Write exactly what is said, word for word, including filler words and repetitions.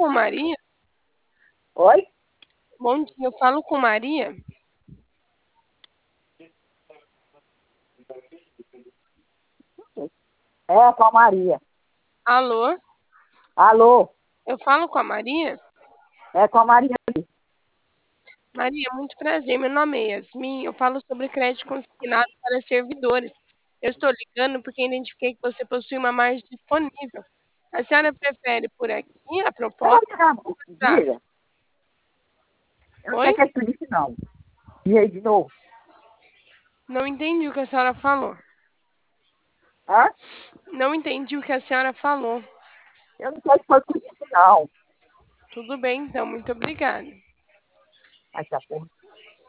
com Maria? Oi? Bom dia, eu falo com Maria. É, com a Maria. Alô? Alô? Eu falo com a Maria? É com a Maria. Maria, muito prazer. Meu nome é Yasmin. Eu falo sobre crédito consignado para servidores. Eu estou ligando porque identifiquei que você possui uma margem disponível. A senhora prefere por aqui a Eu vou proposta? pegar, Tá. diga. Eu não sei Oi? o que é que tu disse, não. E aí, de novo. Não entendi o que a senhora falou. Hã? Não entendi o que a senhora falou. Eu não sei o que foi que tu disse, não. Tudo bem, então. Muito obrigada. Ai, que porra.